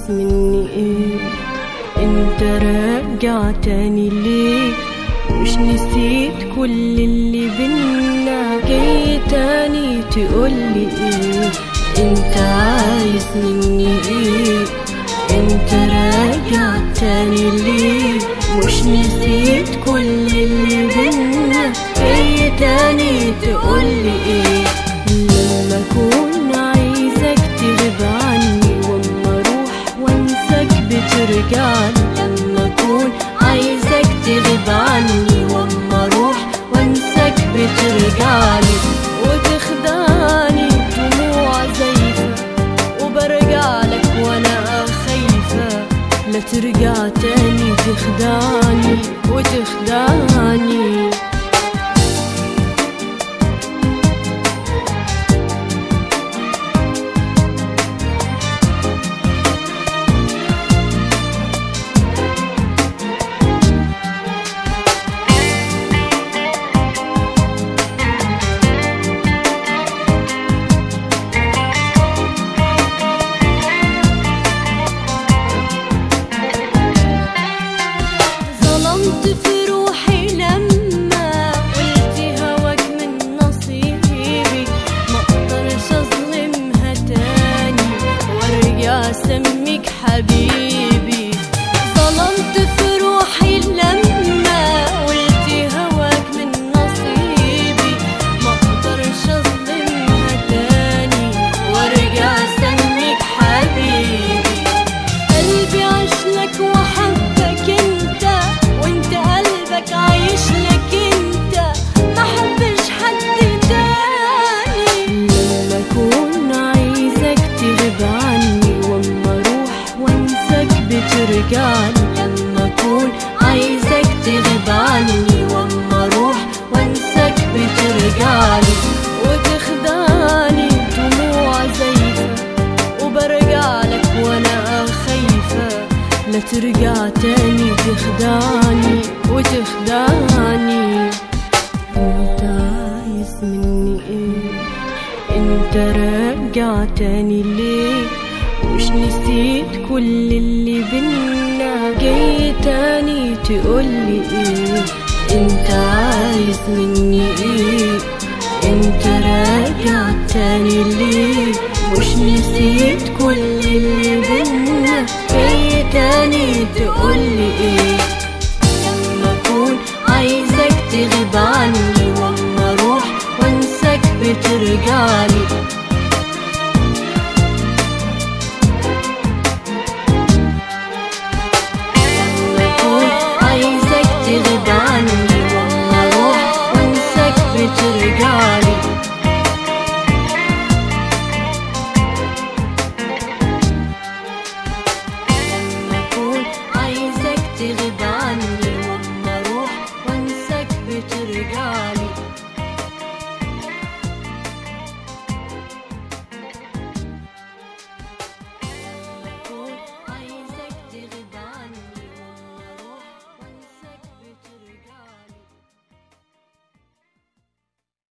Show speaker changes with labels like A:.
A: مني ايه؟ انت راجع تاني ليه؟ مش نسيت كل اللي بينا؟ جاي تاني تقولي ايه؟ انت عايز مني ايه؟ انت راجع تاني ليه؟ مش نسيت كل اللي بينا؟ جاي تاني تقولي ايه؟ لما اكون عايزك تغيب عني، واما اروح وانساك بترجعني. لما اكون عايزك تغيب عني، واما اروح وانساك بترجعني. وتخدعني دموع زيفة، وبرجع لك وانا خايفة لا ترجع تاني تخدعني وتخدعني. في روحي لما قلت هواك من نصيبي، ما اقدرش اظلمها تاني وارجع اسميك حبيبي. ظلمت في روحي لما قلت هواك من نصيبي، ما اقدرش اظلمها تاني وارجع اسميك حبيبي. قلبي عشلك وحبك انت، وانت قلبك عايش لك انت، ما حبش حد تاني. لما اكون عايزك تغيب عني، واما اروح وانساك بترجعني. لما اكون عايزك تغيب عني، واما اروح وانساك بترجعني. وتخدعني دموع زيفة، وبرجع لك وانا خايفة لا ترجع تاني تخدعني وتخدعني. انت عايز مني ايه؟ انت راجع تاني ليه؟ مش نسيت كل اللي بينا؟ جاي تاني تقولي ايه؟ انت عايز مني ايه؟ انت راجع تاني ليه؟ مش نسيت كل اللي بينا؟ جاي تاني تقولي ايه؟ لما اكون عايزك تغيب عني، واما اروح وانساك بترجعني.